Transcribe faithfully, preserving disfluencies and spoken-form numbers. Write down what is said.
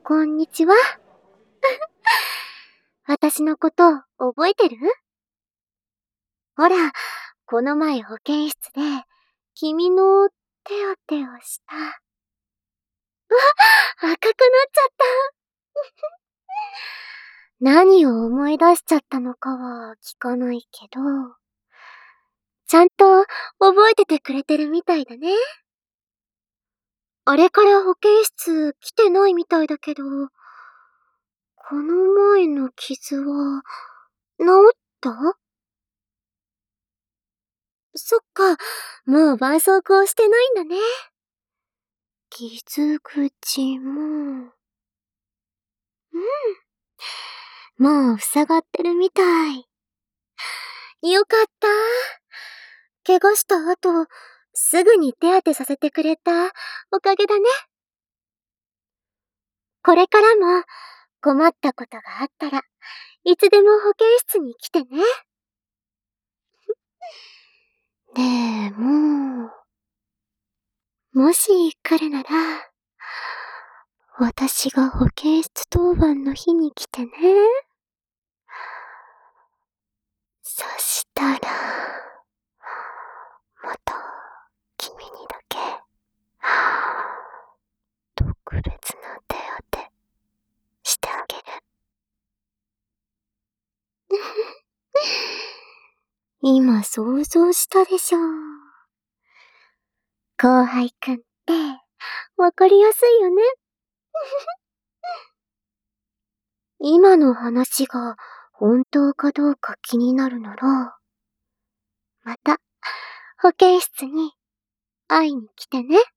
こんにちは。私のこと覚えてる？ほら、この前保健室で君の手当てをした。わ、赤くなっちゃった。何を思い出しちゃったのかは聞かないけど、ちゃんと覚えててくれてるみたいだね。あれから保健室来てないみたいだけど、この前の傷は治った？そっか、もう絆創膏してないんだね。傷口も、うん、もう塞がってるみたい。よかった。怪我した後、すぐに手当てさせてくれたおかげだね。これからも困ったことがあったらいつでも保健室に来てね。でも、もし来るなら、私が保健室当番の日に来てね。そしたら、また君にだけ特別な手当てしてあげる。今想像したでしょ。後輩くんってわかりやすいよね。今の話が本当かどうか気になるなら、また保健室に会いに来てね。